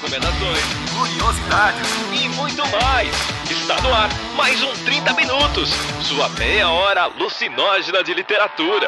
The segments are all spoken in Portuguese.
recomendações, curiosidades e muito mais. Está no ar mais um 30 Minutos, sua meia hora alucinógena de literatura.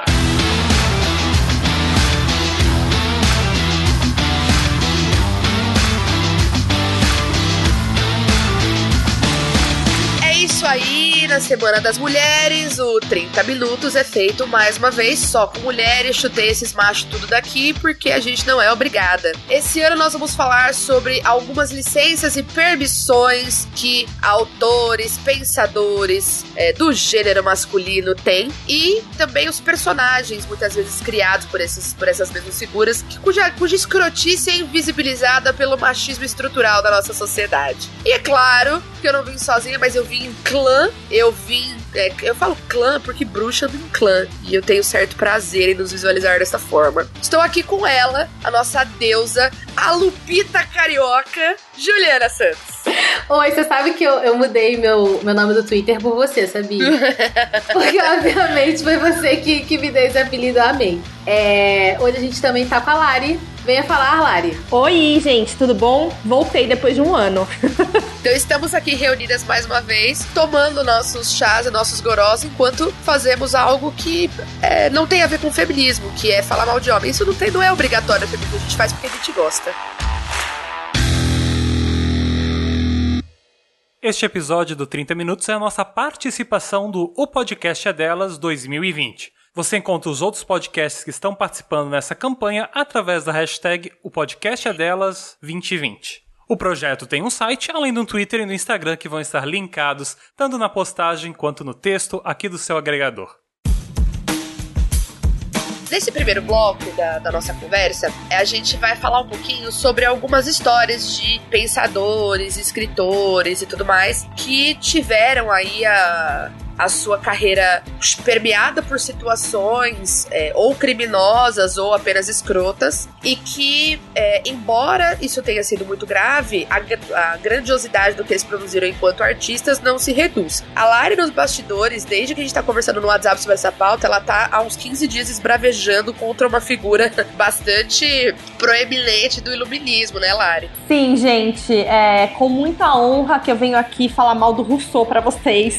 Isso aí, na Semana das Mulheres, o 30 Minutos é feito mais uma vez só com mulheres. Chutei esses machos tudo daqui porque a gente não é obrigada. Esse ano nós vamos falar sobre algumas licenças e permissões que autores, pensadores do gênero masculino têm, e também os personagens, muitas vezes criados por essas mesmas figuras, cuja escrotice é invisibilizada pelo machismo estrutural da nossa sociedade. E é claro que eu não vim sozinha, mas eu vim em clã. Eu falo clã porque bruxa vem em clã, e eu tenho certo prazer em nos visualizar dessa forma. Estou aqui com ela, a nossa deusa, a Lupita Carioca, Juliana Santos. Oi, você sabe que eu mudei meu nome do Twitter por você, sabia? Porque obviamente foi você que me deu esse apelido, eu amei. Hoje a gente também tá com a Lari. Venha falar, Lari. Oi, gente, tudo bom? Voltei depois de um ano. Então estamos aqui reunidas mais uma vez, tomando nossos chás e nossos gorós, enquanto fazemos algo que não tem a ver com feminismo, que é falar mal de homem. Isso não é obrigatório, a gente faz porque a gente gosta. Este episódio do 30 Minutos é a nossa participação do O Podcast é Delas 2020. Você encontra os outros podcasts que estão participando nessa campanha através da hashtag O Podcast é Delas 2020. O projeto tem um site, além de um Twitter e no Instagram que vão estar linkados tanto na postagem quanto no texto aqui do seu agregador. Nesse primeiro bloco da nossa conversa, a gente vai falar um pouquinho sobre algumas histórias de pensadores, escritores e tudo mais que tiveram aí a sua carreira permeada por situações ou criminosas ou apenas escrotas, e que, embora isso tenha sido muito grave, a grandiosidade do que eles produziram enquanto artistas não se reduz. A Lari, nos bastidores, desde que a gente tá conversando no WhatsApp sobre essa pauta, ela tá há uns 15 dias esbravejando contra uma figura bastante proeminente do iluminismo, né, Lari? Sim, gente, com muita honra que eu venho aqui falar mal do Rousseau pra vocês.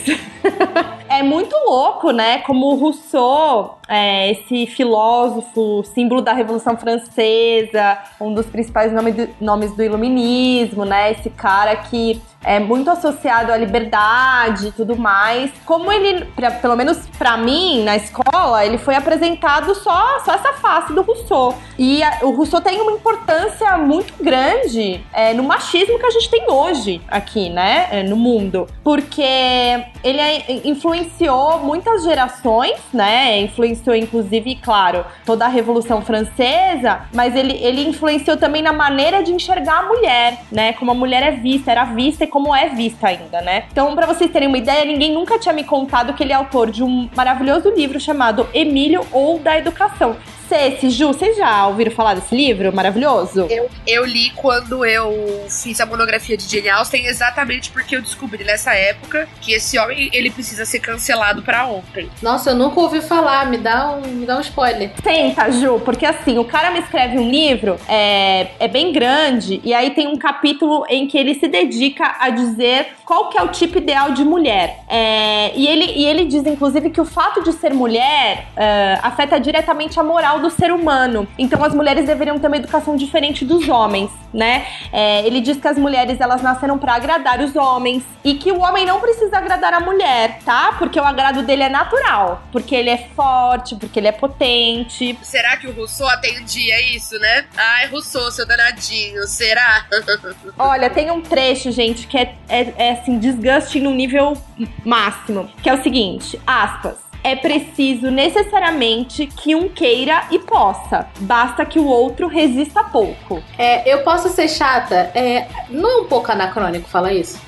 É muito louco, né? Como o Rousseau, esse filósofo, símbolo da Revolução Francesa, um dos principais nomes do iluminismo, né? Esse cara que é muito associado à liberdade e tudo mais. Como ele, pelo menos pra mim, na escola, ele foi apresentado só essa face do Rousseau. E o Rousseau tem uma importância muito grande no machismo que a gente tem hoje aqui, né? No mundo. Porque ele influenciou muitas gerações, né? Influenciou, inclusive, claro, toda a Revolução Francesa, mas ele influenciou também na maneira de enxergar a mulher, né? Como a mulher era vista e como é vista ainda, né? Então, pra vocês terem uma ideia, ninguém nunca tinha me contado que ele é autor de um maravilhoso livro chamado Emílio ou da Educação. Ju, vocês já ouviram falar desse livro maravilhoso? Eu li quando eu fiz a monografia de Jane Austen, exatamente porque eu descobri nessa época que esse homem, ele precisa ser cancelado pra ontem. Nossa, eu nunca ouvi falar, me dá um spoiler. Tenta, Ju, porque assim, o cara me escreve um livro, é bem grande, e aí tem um capítulo em que ele se dedica a dizer qual que é o tipo ideal de mulher. E ele diz, inclusive, que o fato de ser mulher afeta diretamente a moral do ser humano. Então as mulheres deveriam ter uma educação diferente dos homens, né? Ele diz que as mulheres, elas nasceram pra agradar os homens, e que o homem não precisa agradar a mulher, tá? Porque o agrado dele é natural, porque ele é forte, porque ele é potente. Será que o Rousseau atendia isso, né? Ai, Rousseau, seu danadinho, será? Olha, tem um trecho, gente, que é assim, disgusting no nível máximo, que é o seguinte, aspas: é preciso necessariamente que um queira e possa. Basta que o outro resista pouco. Eu posso ser chata? Não é um pouco anacrônico falar isso?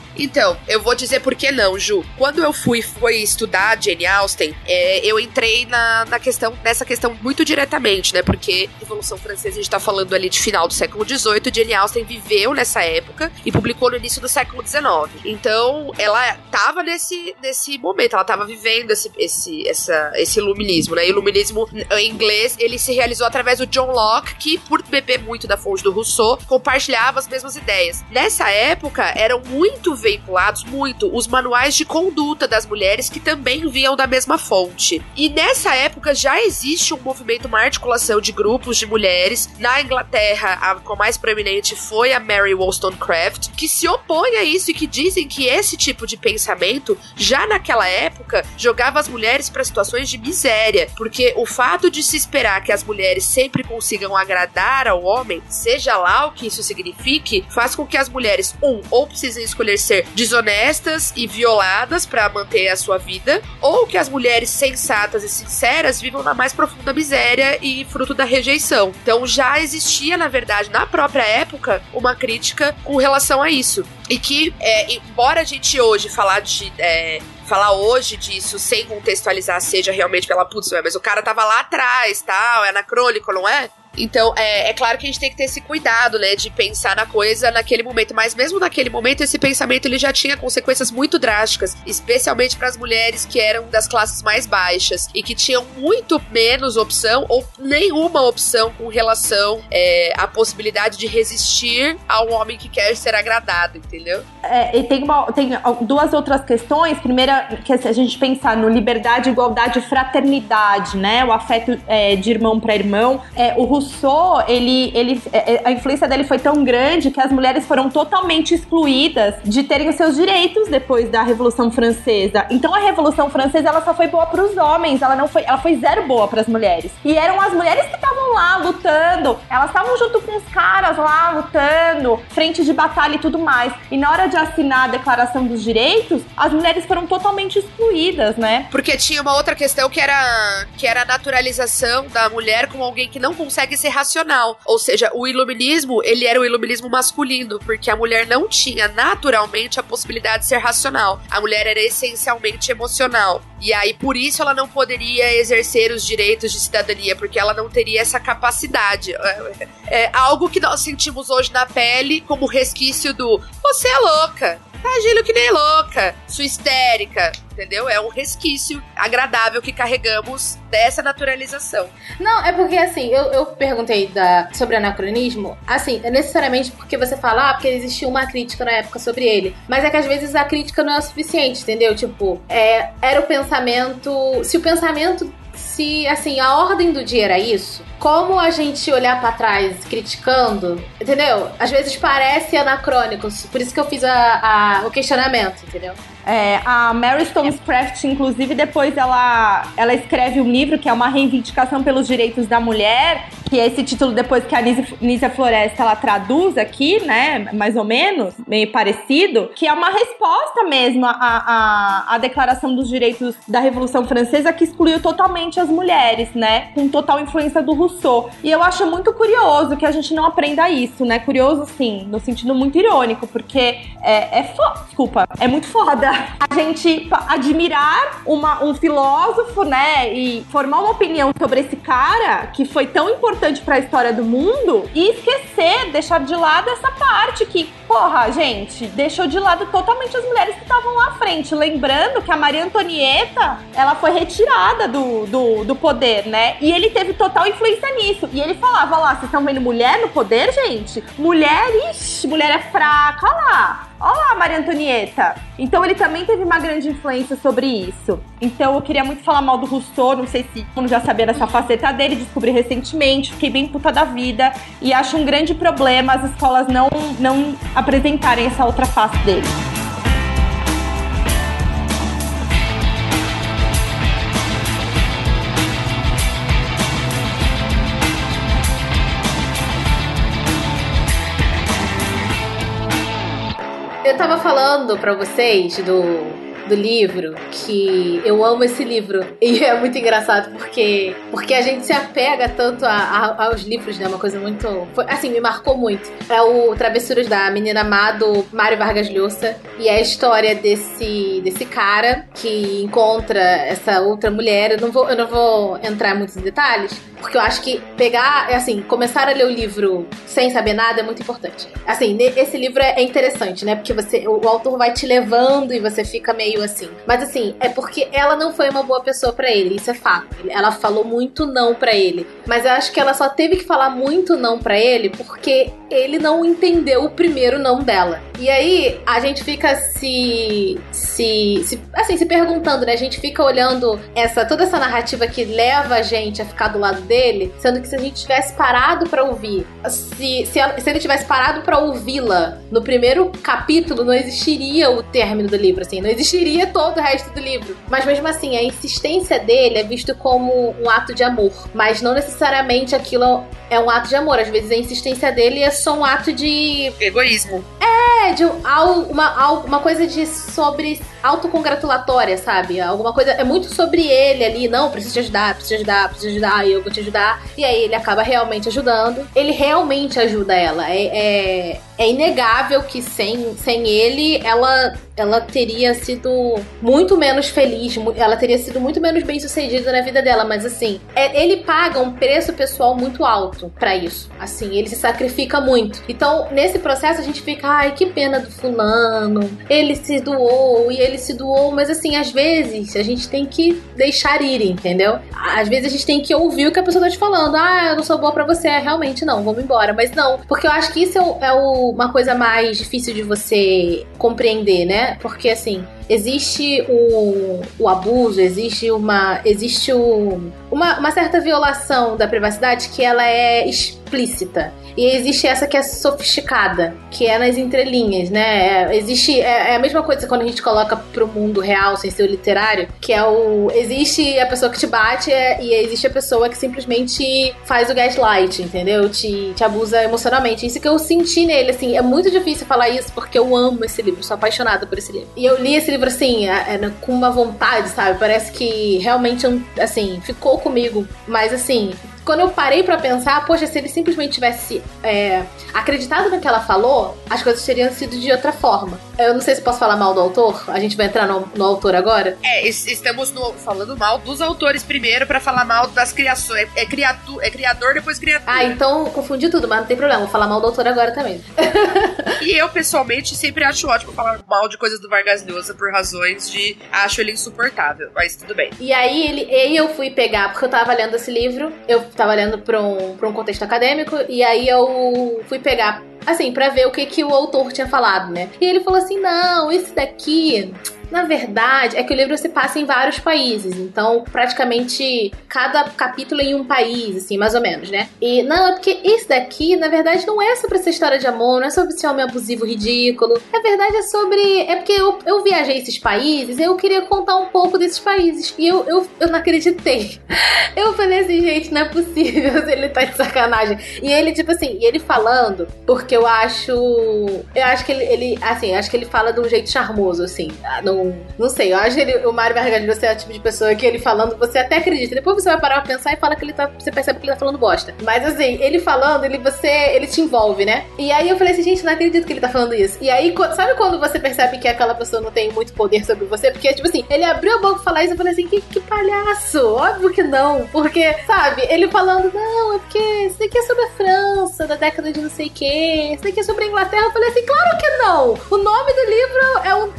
Então, eu vou dizer por que não, Ju. Quando eu fui estudar Jane Austen, eu entrei nessa questão muito diretamente, né? Porque a Revolução Francesa, a gente tá falando ali de final do século XVIII, Jane Austen viveu nessa época e publicou no início do século XIX. Então, ela tava nesse momento, ela tava vivendo esse iluminismo, né? E o iluminismo em inglês, ele se realizou através do John Locke, que, por beber muito da fonte do Rousseau, compartilhava as mesmas ideias. Nessa época, eram muito veiculados, os manuais de conduta das mulheres, que também vinham da mesma fonte. E nessa época já existe um movimento, uma articulação de grupos de mulheres. Na Inglaterra, a mais proeminente foi a Mary Wollstonecraft, que se opõe a isso e que dizem que esse tipo de pensamento, já naquela época, jogava as mulheres para situações de miséria, porque o fato de se esperar que as mulheres sempre consigam agradar ao homem, seja lá o que isso signifique, faz com que as mulheres, ou precisem escolher ser desonestas e violadas para manter a sua vida, ou que as mulheres sensatas e sinceras vivam na mais profunda miséria e fruto da rejeição. Então já existia, na verdade, na própria época, uma crítica com relação a isso. E que, embora a gente hoje falar hoje disso sem contextualizar, seja realmente pela putz, mas o cara tava lá atrás, tal, é anacrônico, não é? Então, é claro que a gente tem que ter esse cuidado, né, de pensar na coisa naquele momento, mas mesmo naquele momento, esse pensamento ele já tinha consequências muito drásticas, especialmente para as mulheres que eram das classes mais baixas e que tinham muito menos opção ou nenhuma opção com relação à possibilidade de resistir a um homem que quer ser agradado, entendeu? E tem duas outras questões. Primeira, que se a gente pensar no liberdade, igualdade e fraternidade, né, o afeto de irmão para irmão, o Rousseau, a influência dele foi tão grande que as mulheres foram totalmente excluídas de terem os seus direitos depois da Revolução Francesa. Então a Revolução Francesa, ela só foi boa para os homens, ela foi zero boa para as mulheres. E eram as mulheres que estavam lá lutando, elas estavam junto com os caras lá lutando, frente de batalha e tudo mais. E na hora de assinar a Declaração dos Direitos, as mulheres foram totalmente excluídas, né? Porque tinha uma outra questão que era a naturalização da mulher como alguém que não consegue ser racional. Ou seja, o iluminismo, ele era o iluminismo masculino, porque a mulher não tinha naturalmente a possibilidade de ser racional. A mulher era essencialmente emocional. E aí, por isso, ela não poderia exercer os direitos de cidadania, porque ela não teria essa capacidade. É algo que nós sentimos hoje na pele como resquício do você é louca, tá agindo que nem louca, sua histérica, entendeu? É um resquício agradável que carregamos dessa naturalização. Não, é porque assim, eu perguntei sobre anacronismo, assim, é necessariamente porque você fala, porque existia uma crítica na época sobre ele, mas é que às vezes a crítica não é o suficiente, entendeu? Tipo, era o pensamento, se assim, a ordem do dia era isso, como a gente olhar pra trás criticando, entendeu? Às vezes parece anacrônico, por isso que eu fiz o questionamento, entendeu? A Mary Wollstonecraft, inclusive, depois ela escreve um livro que é uma reivindicação pelos direitos da mulher, que é esse título depois que a Nízia Floresta ela traduz aqui, né, mais ou menos, meio parecido, que é uma resposta mesmo à Declaração dos Direitos da Revolução Francesa, que excluiu totalmente as mulheres, né, com total influência do Rousseau. E eu acho muito curioso que a gente não aprenda isso, né, curioso sim, no sentido muito irônico, porque é muito foda a gente admirar um filósofo, né, e formar uma opinião sobre esse cara que foi tão importante para a história do mundo e deixar de lado essa parte que, porra, gente, deixou de lado totalmente as mulheres que estavam lá à frente. Lembrando que a Maria Antonieta, ela foi retirada do poder, né, e ele teve total influência nisso. E ele falava lá, vocês estão vendo mulher no poder, gente? Mulher é fraca, olha lá, Maria Antonieta. Então ele também teve uma grande influência sobre isso. Então eu queria muito falar mal do Rousseau, não sei se eu já sabia dessa faceta dele, descobri recentemente, fiquei bem puta da vida e acho um grande problema as escolas não apresentarem essa outra face dele. Eu tava falando pra vocês do livro, que eu amo esse livro. E é muito engraçado porque a gente se apega tanto aos livros, né? Uma coisa muito... assim, me marcou muito. É o Travessuras da Menina Má, do Mário Vargas Llosa. E é a história desse cara que encontra essa outra mulher. Eu não vou entrar muito em detalhes, porque eu acho que começar a ler o livro sem saber nada é muito importante. Assim, esse livro é interessante, né? Porque o autor vai te levando e você fica meio assim. Mas assim, é porque ela não foi uma boa pessoa pra ele, isso é fato. Ela falou muito não pra ele. Mas eu acho que ela só teve que falar muito não pra ele porque ele não entendeu o primeiro não dela. E aí, a gente fica se perguntando, né? A gente fica olhando toda essa narrativa que leva a gente a ficar do lado dele, sendo que se a gente tivesse parado pra ouvir, se ele tivesse parado pra ouvi-la no primeiro capítulo, não existiria o término do livro, assim, não existiria todo o resto do livro. Mas mesmo assim, a insistência dele é visto como um ato de amor, mas não necessariamente aquilo é um ato de amor. Às vezes a insistência dele é só um ato de egoísmo. De uma coisa sobre autocongratulatória, sabe? Alguma coisa, é muito sobre ele ali, não, preciso te ajudar, e eu vou te ajudar. E aí ele acaba realmente ajudando. Ele realmente ajuda ela. É inegável que sem ele, ela teria sido muito menos feliz, ela teria sido muito menos bem-sucedida na vida dela, mas assim, ele paga um preço pessoal muito alto pra isso. Assim, ele se sacrifica muito. Então, nesse processo, a gente fica, ai, que pena do fulano, ele se doou, mas assim, às vezes, a gente tem que deixar ir, entendeu? Às vezes a gente tem que ouvir o que a pessoa tá te falando. Eu não sou boa pra você, realmente não, vamos embora. Mas não, porque eu acho que isso é uma coisa mais difícil de você compreender, né? Porque assim, existe o abuso, existe uma certa violação da privacidade que ela é explícita. E existe essa que é sofisticada, que é nas entrelinhas, né? É a mesma coisa quando a gente coloca pro mundo real, sem ser o literário, que é existe a pessoa que te bate e existe a pessoa que simplesmente faz o gaslight, entendeu? Te abusa emocionalmente. Isso que eu senti nele, assim, é muito difícil falar isso porque eu amo esse livro, sou apaixonada por esse livro. E eu li esse livro, assim, com uma vontade, sabe? Parece que realmente, assim, ficou comigo, mas assim... Quando eu parei pra pensar, poxa, se ele simplesmente tivesse acreditado no que ela falou, as coisas teriam sido de outra forma. Eu não sei se posso falar mal do autor, a gente vai entrar no autor agora. Estamos falando mal dos autores primeiro pra falar mal das criações. É criador, depois criatura. Então confundi tudo, mas não tem problema, vou falar mal do autor agora também. E eu, pessoalmente, sempre acho ótimo falar mal de coisas do Vargas Llosa por razões de acho ele insuportável, mas tudo bem. E aí eu fui pegar, porque eu tava lendo esse livro, eu tava lendo pra um contexto acadêmico, e aí eu fui pegar, assim, pra ver o que o autor tinha falado, né? E ele falou assim, não, esse daqui... Na verdade, é que o livro se passa em vários países, então praticamente cada capítulo é em um país, assim, mais ou menos, né? E não, é porque esse daqui, na verdade, não é sobre essa história de amor, não é sobre esse homem abusivo ridículo. Na verdade, é porque eu viajei esses países e eu queria contar um pouco desses países. E eu não acreditei. Eu falei assim, gente, não é possível, ele tá de sacanagem. E ele, tipo assim, ele falando, porque eu acho que ele assim, acho que ele fala de um jeito charmoso, assim, não sei, eu acho que o Mário Vargas Llosa é o tipo de pessoa que ele falando, você até acredita. Depois você vai parar pra pensar e fala que você percebe que ele tá falando bosta. Mas assim, ele falando, ele te envolve, né? E aí eu falei assim, gente, não acredito que ele tá falando isso. E aí, sabe quando você percebe que aquela pessoa não tem muito poder sobre você? Porque, tipo assim, ele abriu a boca pra falar isso e eu falei assim, que palhaço! Óbvio que não. Porque, sabe, ele falando, não, é porque isso daqui é sobre a França, da década de não sei o quê. Isso daqui é sobre a Inglaterra. Eu falei assim, claro que não! O nome do livro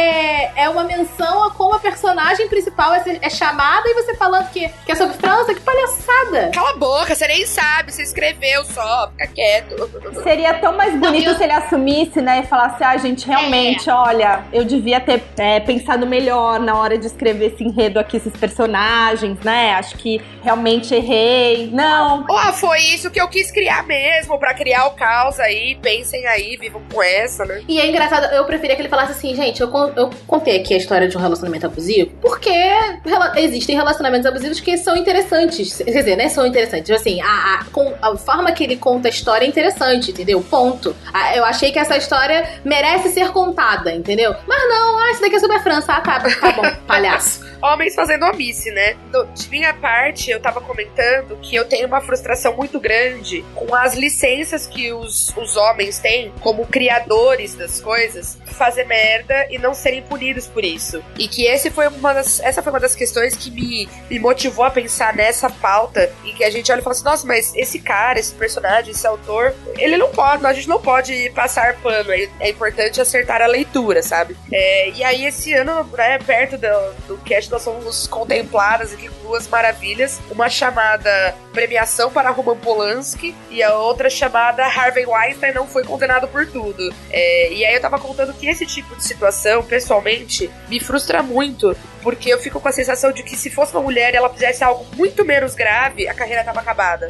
é uma menção a como a personagem principal é chamada e você falando que é sobre França, que palhaçada! Cala a boca, você nem sabe, você escreveu só, fica quieto. Seria tão mais bonito se ele assumisse, né, e falasse, gente, realmente, olha, eu devia ter pensado melhor na hora de escrever esse enredo aqui, esses personagens, né, acho que realmente errei, não. Foi isso que eu quis criar mesmo, pra criar o caos aí, pensem aí, vivam com essa, né? E é engraçado, eu preferia que ele falasse assim, gente, eu contei aqui a história de um relacionamento abusivo porque existem relacionamentos abusivos que são interessantes. Quer dizer, né? São interessantes. Assim, a forma que ele conta a história é interessante, entendeu? Ponto. Eu achei que essa história merece ser contada, entendeu? Mas não, isso daqui é sobre a França. Tá bom, palhaço. Homens fazendo omisse, né? De minha parte, eu tava comentando que eu tenho uma frustração muito grande com as licenças que os homens têm como criadores das coisas, fazer merda e não serem punidos por isso. E que essa foi uma das questões que me motivou a pensar nessa pauta, em que a gente olha e fala assim, nossa, mas esse cara, esse personagem, esse autor, ele não pode, a gente não pode passar pano, é importante acertar a leitura, sabe? E aí esse ano, né, perto do cast, nós fomos contempladas aqui com duas maravilhas, uma chamada Premiação para Roman Polanski e a outra chamada Harvey Weinstein não foi condenado por tudo. E aí eu tava contando que esse tipo de situação, pessoalmente, me frustra muito, porque eu fico com a sensação de que se fosse uma mulher e ela fizesse algo muito menos grave, a carreira tava acabada.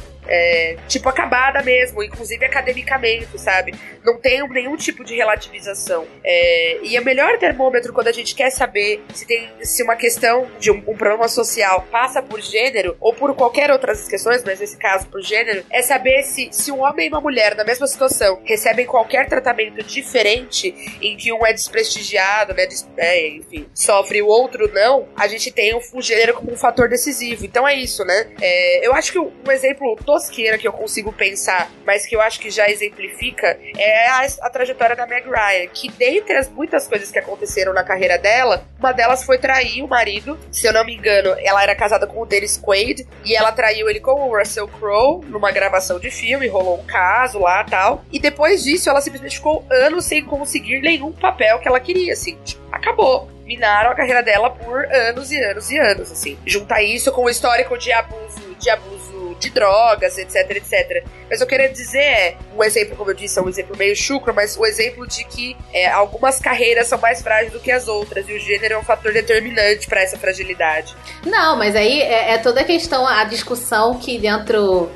Acabada mesmo, inclusive academicamente, sabe? Não tem nenhum tipo de relativização. E o melhor termômetro quando a gente quer saber se uma questão de um problema social passa por gênero, ou por qualquer outras questões, mas nesse caso por gênero, é saber se um homem e uma mulher na mesma situação recebem qualquer tratamento diferente, em que um é desprestigiado, né, enfim, sofre e o outro não, a gente tem o gênero como um fator decisivo. Então é isso, né? Eu acho que um exemplo tosqueira que eu consigo pensar, mas que eu acho que já exemplifica, é a trajetória da Meg Ryan, que dentre as muitas coisas que aconteceram na carreira dela, uma delas foi trair o marido. Se eu não me engano, ela era casada com o Dennis Quaid, e ela traiu ele com o Russell Crowe numa gravação de filme, rolou um caso lá e tal, e depois disso ela simplesmente ficou anos sem conseguir nenhum papel que ela queria, assim, acabou. Minaram a carreira dela por anos e anos e anos, assim. Junta isso com o histórico de abuso de drogas, etc, etc. Mas eu queria dizer, um exemplo, como eu disse, é um exemplo meio chucro, mas o exemplo de que algumas carreiras são mais frágeis do que as outras, e o gênero é um fator determinante para essa fragilidade. Não, mas aí é toda a questão, a discussão que dentro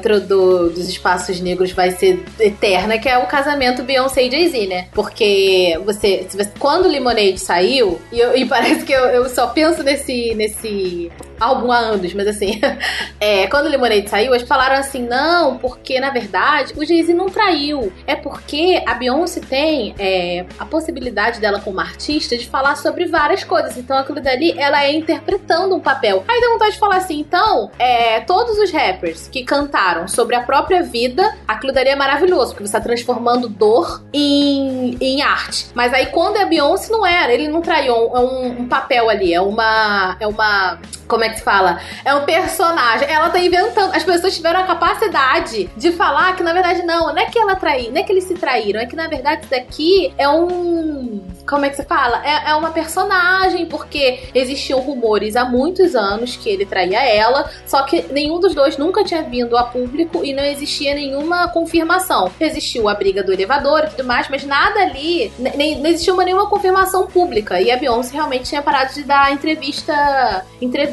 dos espaços negros vai ser eterna, que é o casamento Beyoncé e Jay-Z, né? Porque quando Lemonade saiu, e parece que eu só penso nesse álbum há anos, mas assim, quando o Lemonade saiu, eles falaram assim, não, porque na verdade o Jay-Z não traiu, é porque a Beyoncé tem a possibilidade dela como artista de falar sobre várias coisas, então aquilo dali, ela é interpretando um papel. Aí dá vontade de falar assim, então, todos os rappers que cantaram sobre a própria vida, aquilo dali é maravilhoso, porque você tá transformando dor em arte. Mas aí quando é a Beyoncé, não era, ele não traiu, é um papel ali, é uma como é que se fala? É um personagem. Ela tá inventando. As pessoas tiveram a capacidade de falar que, na verdade, não é que ela traiu, não é que eles se traíram, é que, na verdade, isso daqui é um... Como é que se fala? É uma personagem, porque existiam rumores há muitos anos que ele traía ela, só que nenhum dos dois nunca tinha vindo a público e não existia nenhuma confirmação. Existiu a briga do elevador e tudo mais, mas nada ali, não existia nenhuma confirmação pública. E a Beyoncé realmente tinha parado de dar entrevista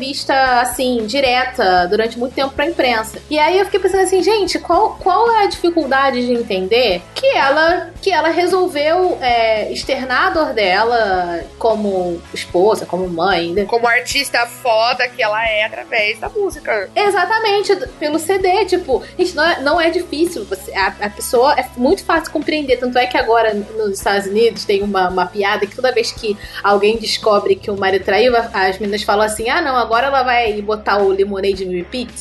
assim, direta, durante muito tempo pra imprensa. E aí eu fiquei pensando assim, gente, qual é a dificuldade de entender que ela resolveu externar a dor dela como esposa, como mãe, né? Como artista foda que ela é através da música. Exatamente, pelo CD, tipo, gente, não é difícil, a pessoa é muito fácil compreender, tanto é que agora nos Estados Unidos tem uma piada que toda vez que alguém descobre que o marido traiu, as meninas falam assim, não, agora ela vai botar o Lemonade no repeat,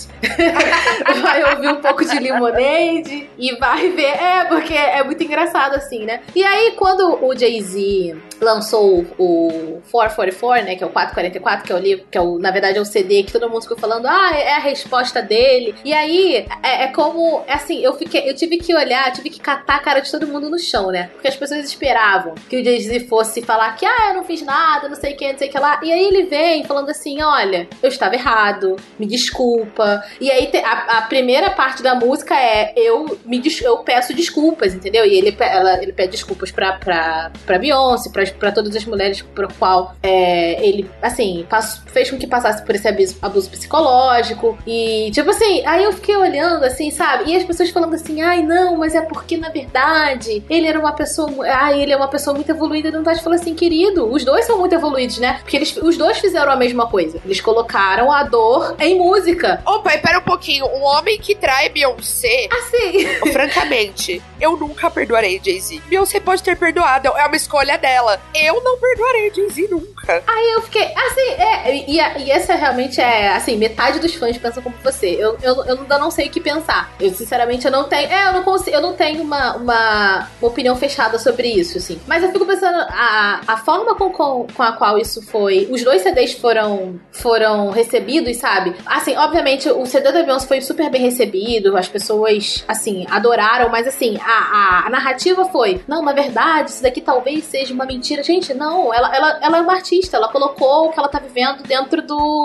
vai ouvir um pouco de Lemonade e vai ver, porque é muito engraçado assim, né? E aí quando o Jay-Z lançou o 444, né, que é o 444, que é o livro, que na verdade é o CD que todo mundo ficou falando, é a resposta dele. E aí, como, assim, eu tive que olhar, tive que catar a cara de todo mundo no chão, né? Porque as pessoas esperavam que o Jay-Z fosse falar que, eu não fiz nada, não sei o que lá. E aí ele vem falando assim, olha, eu estava errado, me desculpa. E aí a primeira parte da música eu peço desculpas, entendeu? E ele pede desculpas pra Beyoncé, Beyoncé, pra todas as mulheres pro qual ele, assim, fez com que passasse por esse abuso psicológico. E, tipo assim, aí eu fiquei olhando, assim, sabe? E as pessoas falando assim, ai, não, mas é porque, na verdade, ele é uma pessoa muito evoluída. Não tá te falando assim, querido, os dois são muito evoluídos, né? Porque os dois fizeram a mesma coisa. Eles colocaram a dor em música. Opa, espera um pouquinho. Um homem que trai Beyoncé... Assim... Francamente, eu nunca perdoarei Jay-Z. Beyoncé pode ter perdoado, é uma escolha dela. Eu não perdoarei Jay-Z nunca. Aí eu fiquei, assim, e essa realmente é, assim, metade dos fãs pensam como você. Eu ainda não sei o que pensar. Eu, sinceramente, eu não tenho, eu não tenho uma opinião fechada sobre isso, assim. Mas eu fico pensando, a forma com a qual isso foi, os dois CDs foram recebidos, sabe? Assim, obviamente, o CD da Beyoncé foi super bem recebido, as pessoas, assim, adoraram, mas assim, a narrativa foi, não, na verdade, isso daqui talvez seja uma mentira. Gente, não, ela é uma artista, ela colocou o que ela tá vivendo dentro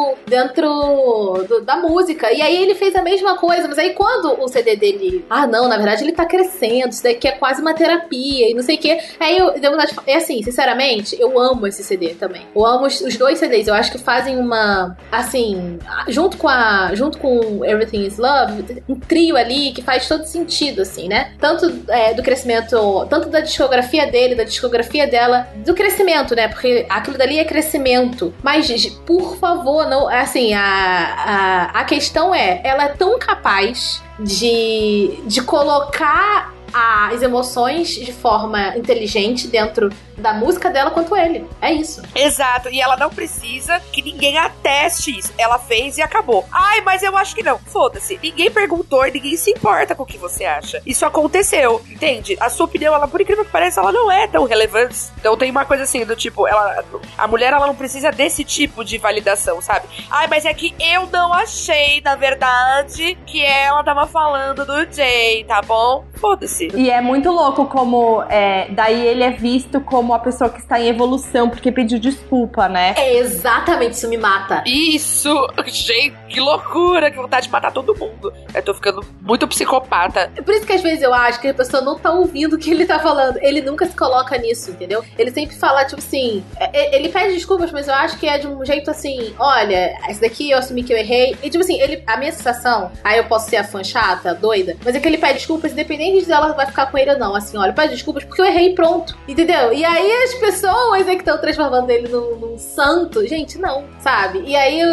da música, e aí ele fez a mesma coisa, mas aí quando o CD dele, não, na verdade ele tá crescendo, isso daqui é quase uma terapia, e não sei o que, aí eu devo vontade de falar, assim, sinceramente, eu amo esse CD também, eu amo os dois CDs, eu acho que fazem uma, assim, junto com Everything is Love, um trio ali que faz todo sentido, assim, né? Tanto do crescimento, tanto da discografia dele, da discografia dela, do crescimento, né? Porque aquilo dali é crescimento. Mas, por favor, não, assim, a questão ela é tão capaz de colocar as emoções de forma inteligente dentro da música dela quanto ele. É isso. Exato. E ela não precisa que ninguém ateste isso. Ela fez e acabou. Ai, mas eu acho que não. Foda-se. Ninguém perguntou e ninguém se importa com o que você acha. Isso aconteceu. Entende? A sua opinião, ela, por incrível que pareça, ela não é tão relevante. Então tem uma coisa assim, do tipo, a mulher, ela não precisa desse tipo de validação, sabe? Ai, mas é que eu não achei, na verdade, que ela tava falando do Jay, tá bom? Foda-se. E é muito louco como daí ele é visto como a pessoa que está em evolução, porque pediu desculpa, né? É exatamente, isso me mata. Isso! Gente, que loucura, que vontade de matar todo mundo. Eu tô ficando muito psicopata. Por isso que às vezes eu acho que a pessoa não tá ouvindo o que ele tá falando. Ele nunca se coloca nisso, entendeu? Ele sempre fala, tipo assim, ele pede desculpas, mas eu acho que é de um jeito assim, olha, esse daqui eu assumi que eu errei. E tipo assim, a minha sensação, aí eu posso ser a fã chata, doida, mas é que ele pede desculpas, independente de ela vai ficar com ele ou não. Assim, olha, pede desculpas porque eu errei e pronto. Entendeu? E aí as pessoas que estão transformando ele num santo, gente, não, sabe? E aí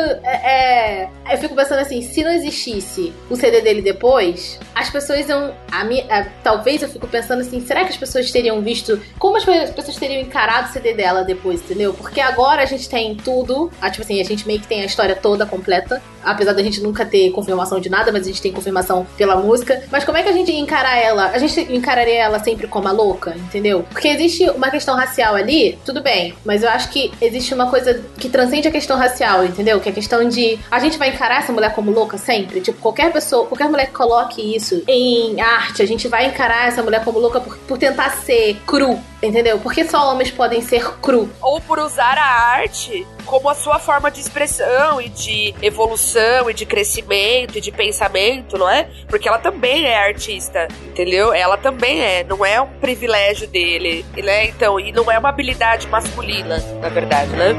eu fico pensando assim, se não existisse o CD dele depois, as pessoas iam, talvez eu fico pensando assim, será que as pessoas teriam visto, como as pessoas teriam encarado o CD dela depois, entendeu? Porque agora a gente tem tudo, tipo assim, a gente meio que tem a história toda completa, apesar da gente nunca ter confirmação de nada, mas a gente tem confirmação pela música. Mas como é que a gente ia encarar ela? A gente encararia ela sempre como a louca, entendeu? Porque existe uma questão racial ali, tudo bem, mas eu acho que existe uma coisa que transcende a questão racial, entendeu? Que é a questão de, a gente vai encarar essa mulher como louca sempre? Tipo, qualquer mulher que coloque isso em arte, a gente vai encarar essa mulher como louca por tentar ser cru, entendeu? Porque só homens podem ser cru. Ou por usar a arte como a sua forma de expressão e de evolução e de crescimento e de pensamento, não é? Porque ela também é artista, entendeu? Ela também não é um privilégio dele, né? Então, e não é uma habilidade masculina, na verdade, né?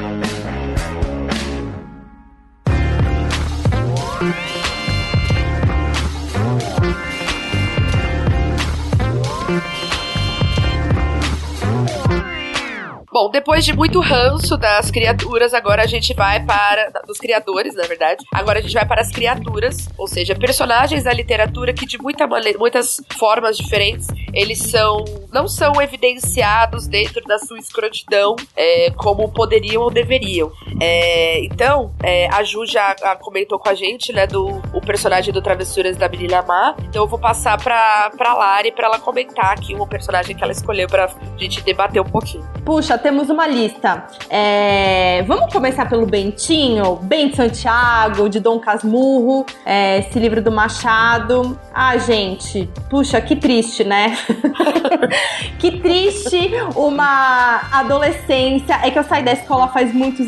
Bom, depois de muito ranço das criaturas, agora a gente vai dos criadores, na verdade. Agora a gente vai para as criaturas, ou seja, personagens da literatura que de muitas formas diferentes, eles não são evidenciados dentro da sua escrotidão como poderiam ou deveriam. Então, a Ju já comentou com a gente, né, o personagem do Travessuras da Menina Má. Então eu vou passar pra Lari pra ela comentar aqui um personagem que ela escolheu pra gente debater um pouquinho. Puxa, temos uma lista. Vamos começar pelo Bentinho, Bento Santiago, de Dom Casmurro, esse livro do Machado. Ah, gente, puxa, que triste, né? Que triste uma adolescência. É que eu saí da escola faz muitos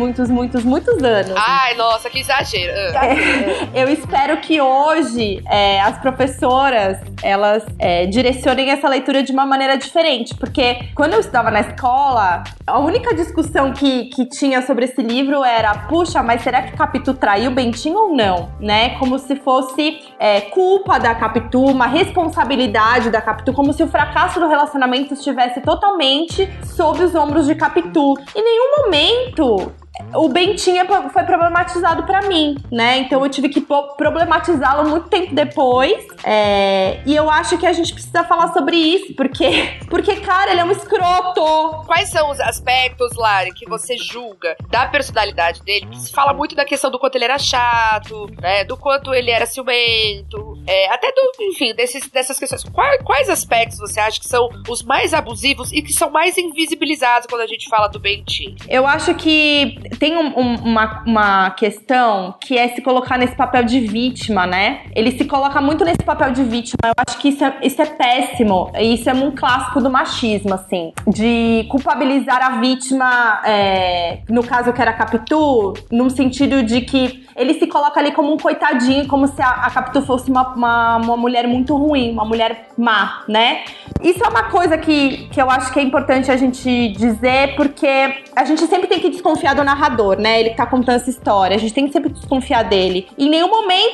anos. Ai, nossa, que exagero. Eu espero que hoje as professoras, elas direcionem essa leitura de uma maneira diferente. Porque quando eu estudava na escola, a única discussão que tinha sobre esse livro era, puxa, mas será que Capitu traiu Bentinho ou não? Né? Como se fosse culpa da Capitu, uma responsabilidade da Capitu, como se o fracasso do relacionamento estivesse totalmente sob os ombros de Capitu. Em nenhum momento o Bentinho foi problematizado pra mim, né? Então eu tive que problematizá-lo muito tempo depois. E eu acho que a gente precisa falar sobre isso, porque, cara, ele é um escroto. Quais são os aspectos, Lari, que você julga da personalidade dele? Que se fala muito da questão do quanto ele era chato, né? Do quanto ele era ciumento, até enfim, dessas questões. Quais aspectos você acha que são os mais abusivos e que são mais invisibilizados quando a gente fala do Bentinho? Eu acho que tem uma questão que é se colocar nesse papel de vítima, né? Ele se coloca muito nesse papel de vítima. Eu acho que isso é péssimo. E isso é um clássico do machismo, assim. De culpabilizar a vítima, no caso que era a Capitu, num sentido de que ele se coloca ali como um coitadinho, como se a Capitu fosse uma mulher muito ruim, uma mulher má, né? Isso é uma coisa que eu acho que é importante a gente dizer, porque a gente sempre tem que desconfiar do narrador, né? Ele que tá contando essa história. A gente tem que sempre desconfiar dele. Em nenhum momento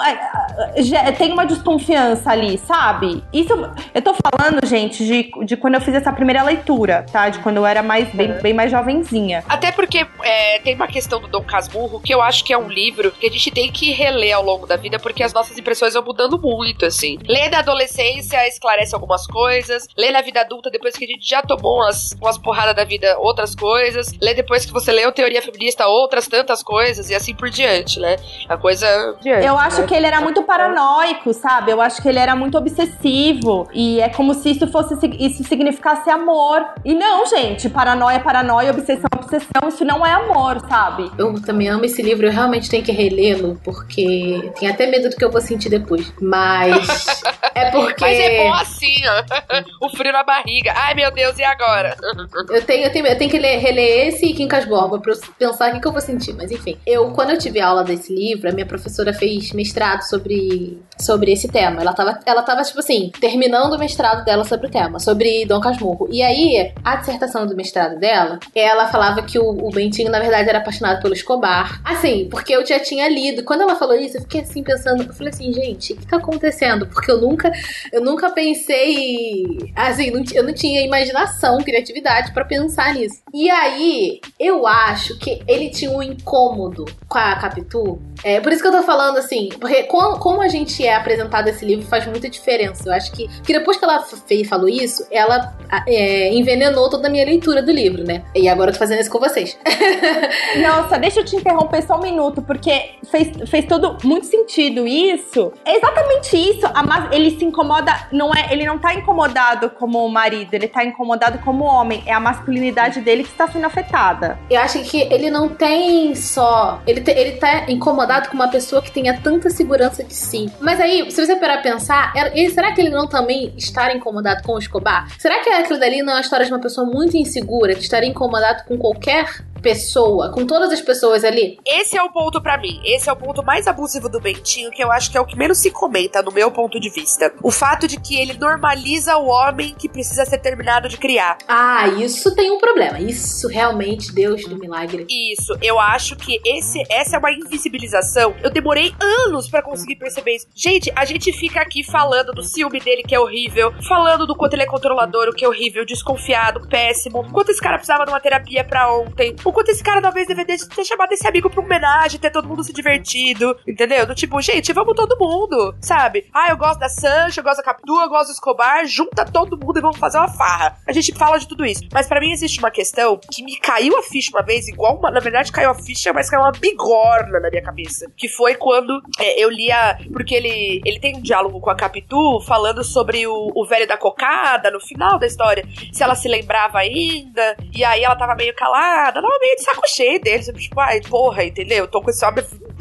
tem uma desconfiança ali, sabe? Isso eu tô falando, gente, de quando eu fiz essa primeira leitura, tá? De quando eu era bem mais jovenzinha. Até porque tem uma questão do Dom Casmurro que eu acho que é um livro que a gente tem que reler ao longo da vida, porque as nossas impressões vão mudando muito, assim. Ler na adolescência esclarece algumas coisas, ler na vida adulta, depois que a gente já tomou umas porradas da vida, outras coisas, ler depois que você leu teoria feminista, outras tantas coisas, e assim por diante, né? A coisa... Eu acho que ele era muito paranoico, sabe? Eu acho que ele era muito obsessivo, e é como se isso significasse amor. E não, gente, paranoia, obsessão, isso não é amor, sabe? Eu também amo esse livro, eu realmente tenho que relê-lo, porque tenho até medo do que eu vou sentir depois. Mas é porque... Mas é bom assim, ó. O frio na barriga. Ai, meu Deus, e agora? Eu tenho que reler esse e Quincas Borba pra eu pensar o que eu vou sentir. Mas enfim, quando eu tive aula desse livro, a minha professora fez mestrado sobre esse tema. Ela tava, tipo assim, terminando o mestrado dela sobre o tema, sobre Dom Casmurro. E aí, a dissertação do mestrado dela, ela falava que o Bentinho, na verdade, era apaixonado pelo Escobar. Assim, porque eu já tinha lido. Quando ela falou isso, eu fiquei assim, pensando, eu falei assim, gente, o que tá acontecendo? Porque eu nunca pensei, assim, eu não tinha imaginação, criatividade pra pensar nisso. E aí, eu acho que ele tinha um incômodo com a Capitu. Por isso que eu tô falando assim, porque como a gente é apresentado esse livro faz muita diferença. Eu acho que depois que ela falou isso, ela envenenou toda a minha leitura do livro, né? E agora eu tô fazendo isso com vocês. Nossa, deixa eu te interromper só um minuto, porque fez todo muito sentido isso. É exatamente isso. Ele se incomoda, ele não tá incomodado como o marido, ele tá incomodado como homem. É a masculinidade dele que está sendo afetada. Eu acho que ele não tem só... Ele tá incomodado com uma pessoa que tenha tanta segurança de si. Mas aí, se você parar a pensar, será que ele não também estar incomodado com o Escobar? Será que aquilo dali não é a história de uma pessoa muito insegura, que estaria incomodado com qualquer pessoa, com todas as pessoas ali? Esse é o ponto pra mim. Esse é o ponto mais abusivo do Bentinho, que eu acho que é o que menos se comenta no meu ponto de vista. O fato de que ele normaliza o homem que precisa ser terminado de criar. Ah, isso tem um problema. Isso realmente, Deus do milagre. Isso, eu acho que essa é uma invisibilização. Eu demorei anos pra conseguir perceber isso. Gente, a gente fica aqui falando do ciúme dele, que é horrível, falando do quanto ele é controlador, o que é horrível, desconfiado, péssimo, o quanto esse cara precisava de uma terapia pra ontem, o quanto esse cara talvez deveria ter chamado esse amigo pra uma homenagem, ter todo mundo se divertido, entendeu? Do tipo, gente, vamos todo mundo, sabe? Ah, eu gosto da Sancho, eu gosto da Capitu, eu gosto do Escobar, junta todo mundo e vamos fazer uma farra. A gente fala de tudo isso. Mas pra mim existe uma questão que me caiu a ficha uma vez, na verdade caiu a ficha, mas caiu uma bigorna na minha cabeça. Que foi quando eu lia, porque ele tem um diálogo com a Capitu falando sobre o velho da cocada no final da história, se ela se lembrava ainda, e aí ela tava meio calada, ela tava meio de saco cheio dele, tipo, ai, porra, entendeu? Eu tô com esse homem há um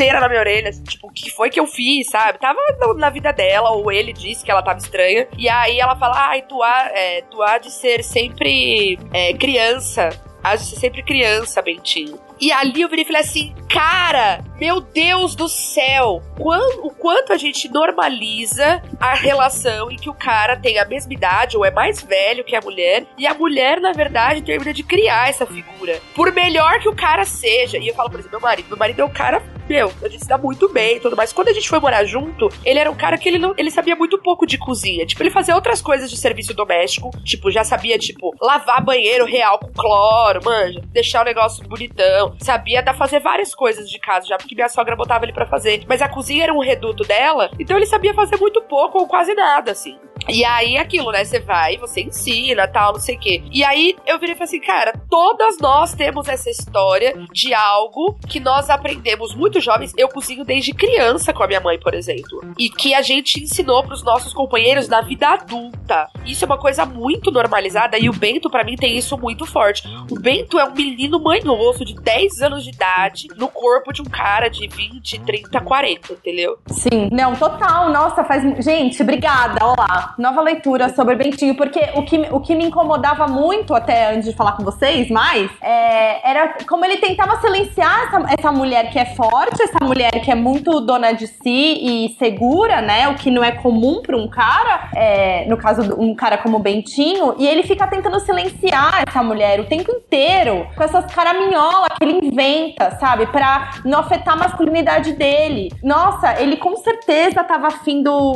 inteira na minha orelha, assim, tipo, o que foi que eu fiz, sabe? Tava na vida dela, ou ele disse que ela tava estranha. E aí ela fala, ai, tu há de ser sempre criança. Há de ser sempre criança, Bentinho. E ali eu virei e falei assim, cara, meu Deus do céu, o quanto a gente normaliza a relação em que o cara tem a mesma idade ou é mais velho que a mulher, e a mulher, na verdade, termina de criar essa figura. Por melhor que o cara seja. E eu falo, por exemplo, meu marido é um cara, a gente se dá muito bem e tudo mais. Quando a gente foi morar junto, ele era um cara que ele sabia muito pouco de cozinha. Tipo, ele fazia outras coisas de serviço doméstico, tipo, já sabia, tipo, lavar banheiro real com cloro, manja, deixar o negócio bonitão. Sabia fazer várias coisas de casa já, porque minha sogra botava ele pra fazer. Mas a cozinha era um reduto dela, então ele sabia fazer muito pouco ou quase nada, assim. E aí, aquilo, né? Você vai, você ensina, tal, não sei o quê. E aí, eu virei e falei assim, cara, todas nós temos essa história de algo que nós aprendemos muito jovens. Eu cozinho desde criança com a minha mãe, por exemplo. E que a gente ensinou pros nossos companheiros na vida adulta. Isso é uma coisa muito normalizada e o Bento, pra mim, tem isso muito forte. O Bento é um menino manhoso de 10 anos de idade no corpo de um cara de 20, 30, 40, entendeu? Sim, não, total. Nossa, Gente, obrigada, olá. Nova leitura sobre o Bentinho, porque o que me incomodava muito, até antes de falar com vocês mais, era como ele tentava silenciar essa mulher que é forte, essa mulher que é muito dona de si e segura, né? O que não é comum pra um cara, no caso, um cara como o Bentinho, e ele fica tentando silenciar essa mulher o tempo inteiro, com essas caraminholas que ele inventa, sabe? Pra não afetar a masculinidade dele. Nossa, ele com certeza tava afim do...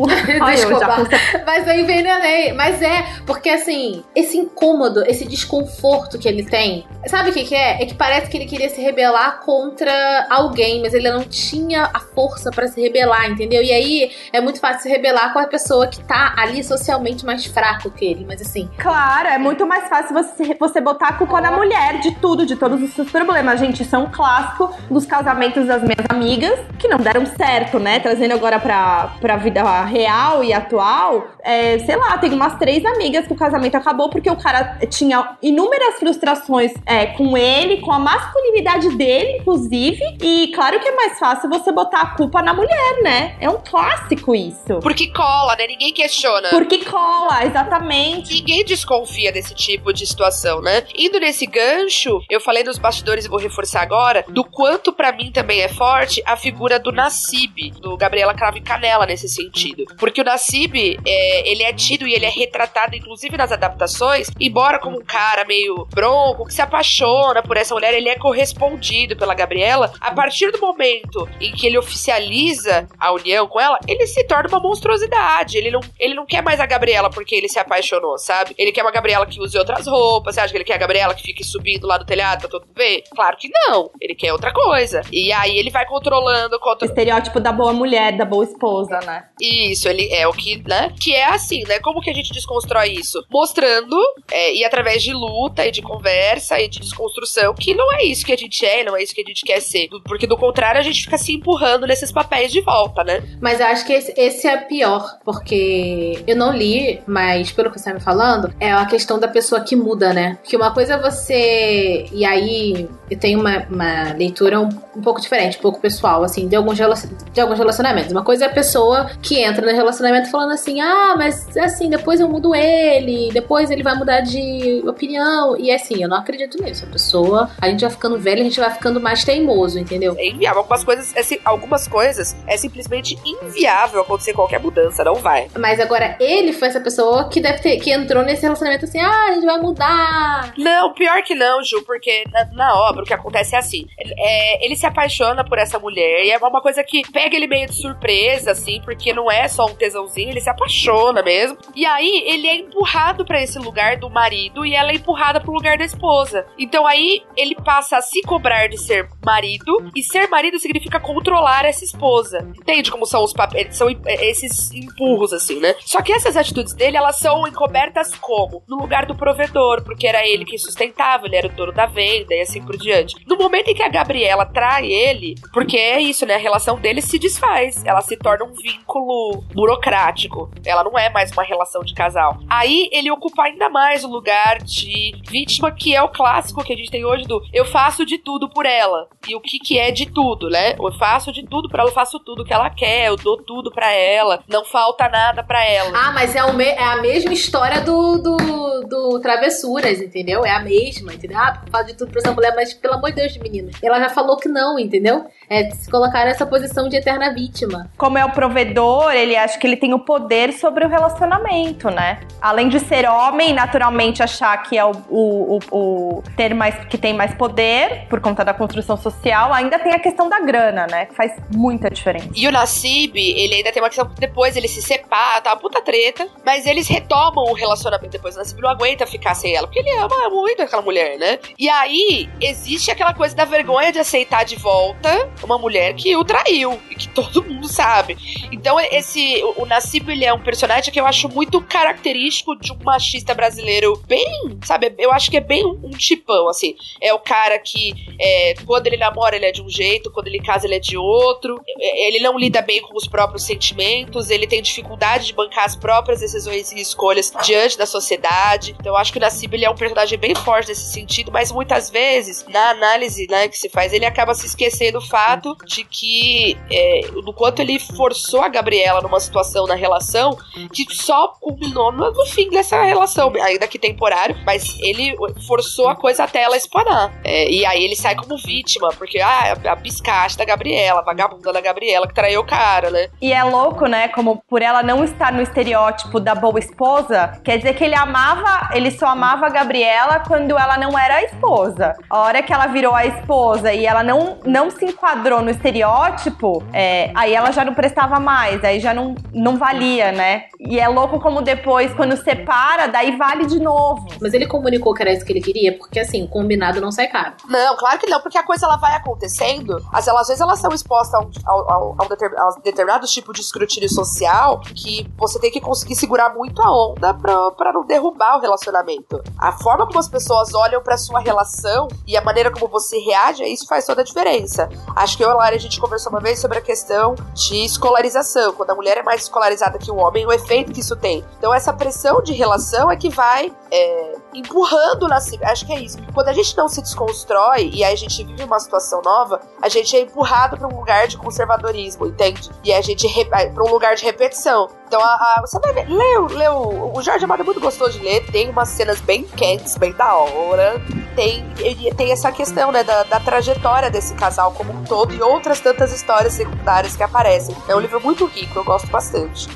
Mas eu envenenei. Mas porque assim, esse incômodo, esse desconforto que ele tem, sabe o que é? É que parece que ele queria se rebelar contra alguém, mas ele não tinha a força pra se rebelar, entendeu? E aí é muito fácil se rebelar com a pessoa que tá ali socialmente mais fraco que ele, mas assim... Claro, é muito mais fácil você botar a culpa na mulher de tudo, de todos os seus problemas. Gente, isso é um clássico dos casamentos das minhas amigas, que não deram certo, né? Trazendo agora pra vida real e atual, sei lá, tem umas 3 amigas que o casamento acabou porque o cara tinha inúmeras frustrações com ele, com a masculinidade dele, inclusive, e claro que é mais fácil você botar a culpa na mulher, né? É um clássico isso. Porque cola, né? Ninguém questiona. Porque cola, exatamente. Ninguém desconfia desse tipo de situação, né? Indo nesse gancho, eu falei nos bastidores e vou reforçar agora, do quanto pra mim também é forte a figura do Nassib, do Gabriela Cravo e Canela nesse sentido. Porque o Nassib, ele é tido e ele é retratado, inclusive nas adaptações, embora como um cara meio bronco, que se apaixona por essa mulher, ele é correspondido pela Gabriela. A partir do momento em que ele oficializa a união com ela, ele se torna uma monstruosidade. Ele não quer mais a Gabriela porque ele se apaixonou, sabe? Ele quer uma Gabriela que use outras roupas. Você acha que ele quer a Gabriela que fique subindo lá do telhado pra todo mundo ver? Claro que não. Ele quer outra coisa. E aí ele vai controlando... O estereótipo da boa mulher, da boa esposa, né? Isso, ele é o que, né? Que é assim, né? Como que a gente desconstrói isso? Mostrando, e através de luta e de conversa e de desconstrução, que não é isso que a gente é, não é isso que a gente quer ser. Porque do contrário, a gente fica se empurrando nesses papéis de volta, né? Mas eu acho que esse é pior, porque eu não li, mas pelo que você tá me falando, é a questão da pessoa que muda, né? Porque uma coisa é você... E aí, eu tenho uma leitura um pouco diferente, um pouco pessoal, assim, de alguns relacionamentos. Uma coisa é a pessoa que entra no relacionamento falando assim, mas assim, depois eu mudo ele, depois ele vai mudar de opinião. E assim, eu não acredito nisso. A gente vai ficando velho, a gente vai ficando mais teimoso, entendeu? É inviável. Algumas coisas é simplesmente inviável acontecer qualquer mudança, não vai. Mas agora, ele foi essa pessoa que entrou nesse relacionamento assim, a gente vai mudar. Não, pior que não, Ju, porque na obra o que acontece é assim, ele se apaixona por essa mulher, e é uma coisa que pega ele meio de surpresa, assim, porque não é só um tesãozinho, ele se apaixona mesmo. E aí, ele é empurrado pra esse lugar do marido, e ela é empurrada pro lugar da esposa. Então aí, ele passa a se cobrar de ser marido, e ser marido significa controlar essa esposa. Entende como são os papéis? São esses empurros, assim, né? Só que essas atitudes dele, elas são encobertas como? No lugar do provedor, porque era ele que sustentava, ele era o dono da venda, e assim por diante. No momento em que a Gabriela trai ele, porque é isso, né? A relação dele se desfaz. Ela se torna um vínculo burocrático. Ela não é mais uma relação de casal. Aí ele ocupa ainda mais o lugar de vítima, que é o clássico que a gente tem hoje do eu faço de tudo por ela. E o que é de tudo, né? Eu faço de tudo pra ela, eu faço tudo que ela quer, eu dou tudo pra ela, não falta nada pra ela. Ah, mas é a mesma história do Travessuras, entendeu? É a mesma, entendeu? Ah, porque eu falo de tudo pra essa mulher, mas pelo amor de Deus, menina. Ela já falou que não, entendeu? É se colocar nessa posição de eterna vítima. Como é o provedor, ele acha que ele tem o poder sobre o relacionamento, né? Além de ser homem, naturalmente achar que é o ter mais, que tem mais poder por conta da construção social, ainda tem a questão da grana, né? Que faz muita diferença. E o Nassib, ele ainda tem uma questão, depois ele se separa, tá uma puta treta, mas eles retomam o relacionamento depois. O Nassib não aguenta ficar sem ela, porque ele ama muito aquela mulher, né? E aí, existe aquela coisa da vergonha de aceitar de volta uma mulher que o traiu, e que todo mundo sabe. Então, o Nassib, ele é um personagem que eu acho muito característico de um machista brasileiro bem, sabe, eu acho que é bem um tipão, assim. É o cara que, quando ele namora, ele é de um jeito, quando ele casa, ele é de outro. Ele não lida bem com os próprios sentimentos, ele tem dificuldade de bancar as próprias decisões e escolhas diante da sociedade. Então, eu acho que o Nassib, ele é um personagem bem forte nesse sentido, mas muitas vezes, na análise, né, que se faz, ele acaba se esquecendo do fato de que, do quanto ele forçou a Gabriela numa situação na relação que só culminou no fim dessa relação, ainda que temporário, mas ele forçou a coisa até ela espanar. E aí ele sai como vítima, porque a biscate da Gabriela, a vagabunda da Gabriela que traiu o cara, né? E é louco, né? Como por ela não estar no estereótipo da boa esposa, quer dizer que ele só amava a Gabriela quando ela não era a esposa. A hora que ela virou a esposa e ela não se enquadrou no estereótipo, aí ela já não prestava mais, aí já não valia, né? E é louco como depois, quando separa, daí vale de novo. Mas ele comunicou que era isso que ele queria, porque assim, combinado não sai caro. Não, claro que não, porque a coisa ela vai acontecendo, às vezes elas são expostas a determinado tipo de escrutínio social que você tem que conseguir segurar muito a onda pra não derrubar o relacionamento. A forma como as pessoas olham pra sua relação e a maneira como você reage a isso faz toda a diferença. Acho que eu e a Lari, a gente conversou uma vez sobre a questão de escolarização. Quando a mulher é mais escolarizada que o homem, o efeito que isso tem. Então essa pressão de relação é que vai empurrando na... Acho que é isso. Quando a gente não se desconstrói e aí a gente vive uma situação nova, a gente é empurrado pra um lugar de conservadorismo, entende? E a gente pra um lugar de repetição. Então você vai ver, leu, o Jorge Amado é muito gostoso de ler, tem umas cenas bem quentes, bem da hora, tem essa questão, né, da trajetória desse casal como um todo e outras tantas histórias secundárias que aparecem. É um livro muito rico, eu gosto bastante.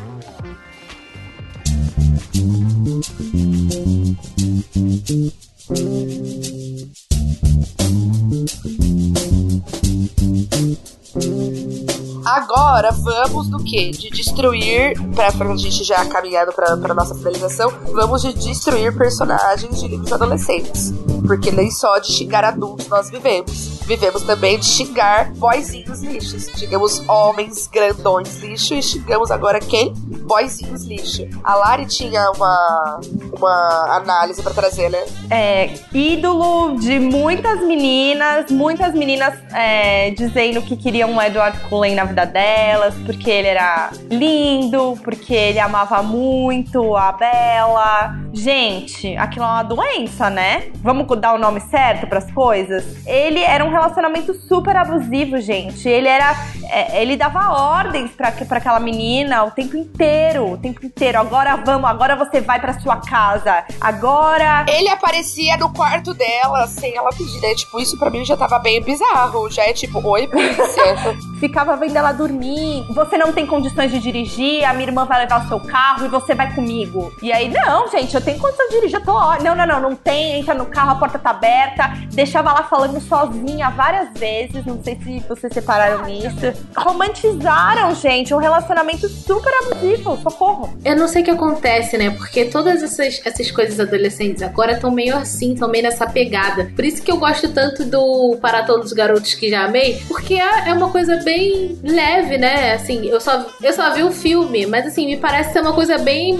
Agora vamos do quê? De destruir, pra gente já caminhando pra nossa finalização, vamos de destruir personagens de livros adolescentes. Porque nem só de xingar adultos nós vivemos. Vivemos também de xingar boyzinhos lixos. Xingamos homens grandões lixo e xingamos agora quem? Boyzinhos lixo. A Lari tinha uma análise pra trazer, né? Ídolo de muitas meninas dizendo que queriam um Edward Cullen na vida delas, porque ele era lindo, porque ele amava muito a Bella. Gente, aquilo é uma doença, né? Vamos dar o nome certo pras coisas? Ele era um relacionamento super abusivo, gente. Ele dava ordens pra aquela menina o tempo inteiro. Agora você vai pra sua casa. Agora... Ele aparecia no quarto dela sem ela pedir, né? Tipo, isso pra mim já tava bem bizarro. Já é tipo, oi, polícia. Ficava vendo ela dormir. Você não tem condições de dirigir, a minha irmã vai levar o seu carro e você vai comigo. E aí, não, gente, eu tenho condição de dirigir, eu tô... Não tem, entra no carro, a porta tá aberta. Deixava lá falando sozinha várias vezes, não sei se vocês separaram nisso. Romantizaram, gente, um relacionamento super abusivo, socorro. Eu não sei o que acontece, né, porque todas essas coisas adolescentes agora estão meio assim, estão meio nessa pegada. Por isso que eu gosto tanto do Para Todos os Garotos que Já Amei, porque é uma coisa bem bem leve, né? Assim, eu só vi o filme, mas assim, me parece ser uma coisa bem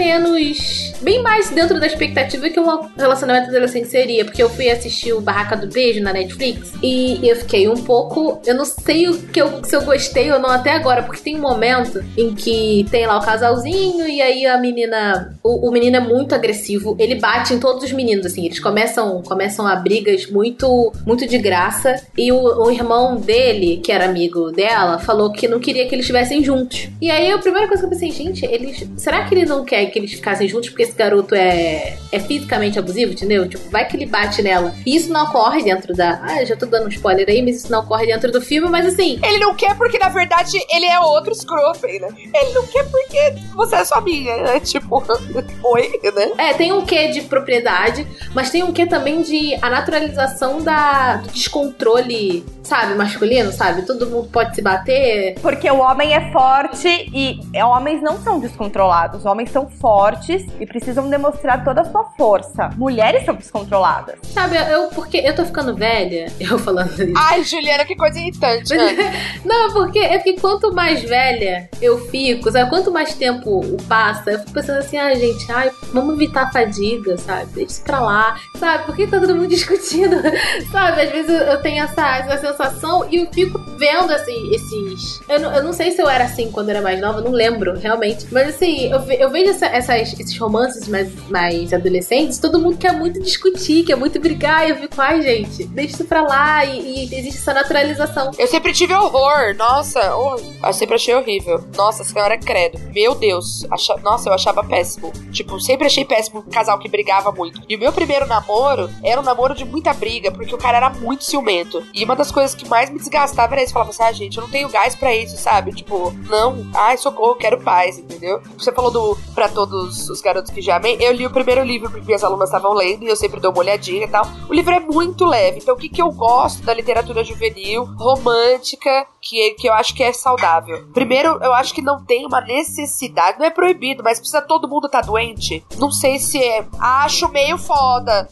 mais dentro da expectativa que um relacionamento adolescente seria, porque eu fui assistir o Barraca do Beijo na Netflix e eu fiquei um pouco, eu não sei se eu gostei ou não até agora, porque tem um momento em que tem lá o casalzinho e aí a menina, o menino é muito agressivo, ele bate em todos os meninos, assim, eles começam a brigas muito de graça, e o irmão dele, que era amigo dela, falou que não queria que eles estivessem juntos. E aí a primeira coisa que eu pensei, gente, será que ele não quer que eles ficassem juntos porque esse garoto é fisicamente abusivo, entendeu? Tipo, vai que ele bate nela. E isso não ocorre dentro já tô dando um spoiler aí, mas isso não ocorre dentro do filme, mas assim... Ele não quer porque, na verdade, ele é outro escroto, né? Ele não quer porque você é sua amiga, né? Tipo, oi, né? Tem um quê de propriedade, mas tem um quê também de a naturalização do descontrole, sabe, masculino, sabe? Todo mundo pode se bater. Porque o homem é forte e homens não são descontrolados. Homens são fortes e precisam demonstrar toda a sua força. Mulheres são descontroladas. Sabe, porque eu tô ficando velha, eu falando isso. Ai, Juliana, que coisa irritante. Não, porque quanto mais velha eu fico, sabe? Quanto mais tempo passa, eu fico pensando assim, gente, vamos evitar a fadiga, sabe? Deixa isso pra lá, sabe? Por que tá todo mundo discutindo? Sabe? Às vezes eu tenho essa sensação e eu fico vendo, assim, esses... Eu não sei se eu era assim quando eu era mais nova, eu não lembro, realmente. Mas, assim, eu vejo esses romances mais adolescentes, todo mundo quer muito discutir, quer muito brigar, e eu fico, gente, deixa isso pra lá, e existe essa naturalização. Eu sempre tive horror, nossa, eu sempre achei horrível. Nossa senhora, credo. Meu Deus, nossa, eu achava péssimo. Tipo, sempre achei péssimo um casal que brigava muito. E o meu primeiro namoro era um namoro de muita briga, porque o cara era muito ciumento. E uma das coisas que mais me desgastava era isso. Falava assim, gente, eu não tenho gás pra isso, sabe? Tipo, não, socorro, quero paz, entendeu? Você falou pra todos os garotos que já amei. Eu li o primeiro livro porque minhas alunas estavam lendo e eu sempre dou uma olhadinha e tal. O livro é muito leve. Então, o que eu gosto da literatura juvenil, romântica, que eu acho que é saudável? Primeiro, eu acho que não tem uma necessidade, não é proibido, mas precisa todo mundo tá doente. Não sei se é. Acho meio foda.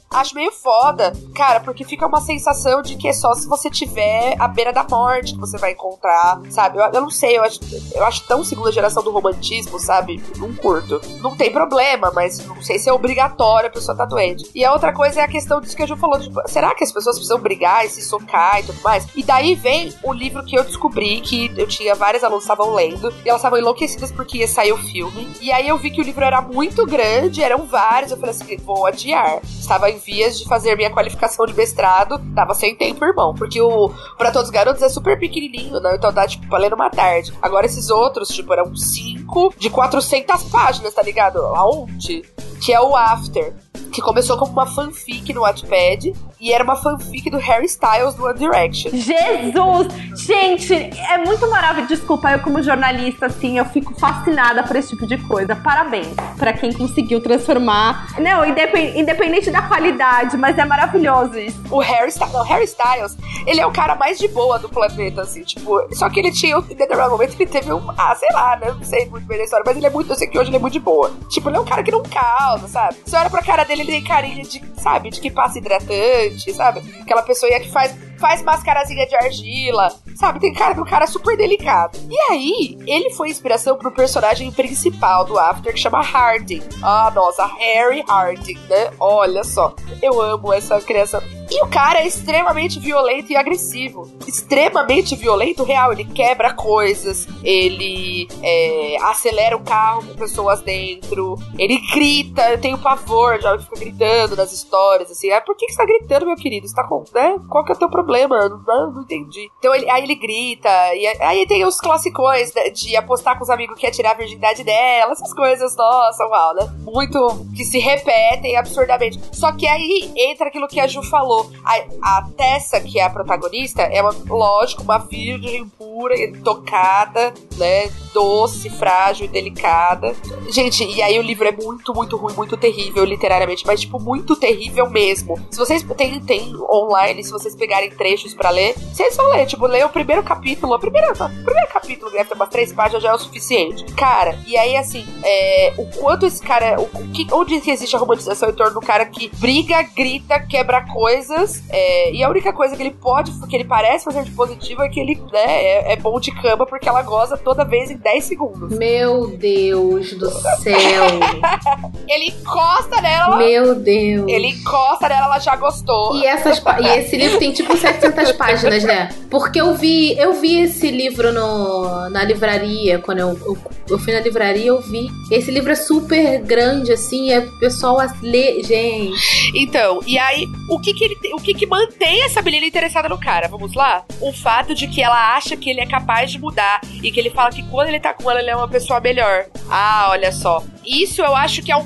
Cara, porque fica uma sensação de que é só se você tiver à beira da morte que você vai encontrar, sabe? Eu não sei, eu acho tão segunda geração do romantismo, sabe? Não curto. Não tem problema, mas não sei se é obrigatório a pessoa tá doente. E a outra coisa é a questão disso que a Ju falou, tipo, será que as pessoas precisam brigar e se socar e tudo mais? E daí vem o livro que eu descobri, que eu tinha várias alunas que estavam lendo, e elas estavam enlouquecidas porque ia sair o filme. E aí eu vi que o livro era muito grande, eram vários, eu falei assim, vou adiar. Estava em vias de fazer minha qualificação de mestrado, tava sem tempo, irmão, porque pra todos os garotos é super pequenininho, né? Então dá, tipo, pra ler numa tarde. Agora esses outros, tipo, eram 5 de 400 páginas, tá ligado? Aonde? Que é o After, que começou como uma fanfic no Wattpad e era uma fanfic do Harry Styles do One Direction. Jesus! Gente, é muito maravilhoso. Desculpa, eu como jornalista, assim, eu fico fascinada por esse tipo de coisa. Parabéns pra quem conseguiu transformar. Não, independente da qualidade, mas é maravilhoso isso. O Harry Styles, ele é o cara mais de boa do planeta, assim, tipo, só que ele tinha, em determinado momento, ele teve sei lá, né, não sei muito bem da história, mas ele é muito, eu sei que hoje ele é muito de boa. Tipo, ele é um cara que não causa, sabe? Você olha pra cara dele, ele tem carinha de, sabe, de que passa hidratante, sabe? Aquela pessoa que faz mascarazinha de argila, sabe? Tem cara de um cara super delicado. E aí, ele foi inspiração pro personagem principal do After, que chama Harding. Nossa, Harry Harding, né? Olha só, eu amo essa criação. E o cara é extremamente violento e agressivo. Extremamente violento, real. Ele quebra coisas, ele acelera o carro com pessoas dentro, ele grita, eu tenho pavor, já fica gritando nas histórias, assim. Por que você tá gritando, meu querido? Você tá com, né? Qual que é o teu problema? Não entendi. Então aí ele grita, e aí tem os classicões, né, de apostar com os amigos que ia tirar a virgindade dela, essas coisas, nossa, uau, né? Muito que se repetem absurdamente. Só que aí entra aquilo que a Ju falou. A Tessa, que é a protagonista, é lógico, uma virgem pura, tocada, né? Doce, frágil e delicada. Gente, e aí o livro é muito, muito ruim, muito terrível, literariamente, mas, tipo, muito terrível mesmo. Se vocês tem online, se vocês pegarem trechos pra ler, vocês vão ler, tipo, ler o primeiro capítulo, o primeiro capítulo deve ter umas 3 páginas, já é o suficiente. Cara, e aí, assim, o quanto esse cara, onde que existe a romantização em torno do cara que briga, grita, quebra coisas coisas, e a única coisa que ele parece fazer de positivo é que ele, né, é bom de cama porque ela goza toda vez em 10 segundos. Meu Deus do céu. Ele encosta nela. Meu Deus. Ele encosta nela, ela já gostou. E esse livro tem tipo 700 páginas, né? Porque eu vi esse livro na livraria. Quando eu fui na livraria, eu vi. Esse livro é super grande, assim, o pessoal lê, gente. Então, e aí, o que mantém essa menina interessada no cara? Vamos lá? O fato de que ela acha que ele é capaz de mudar e que ele fala que quando ele tá com ela, ele é uma pessoa melhor. Ah, olha só. Isso eu acho que é um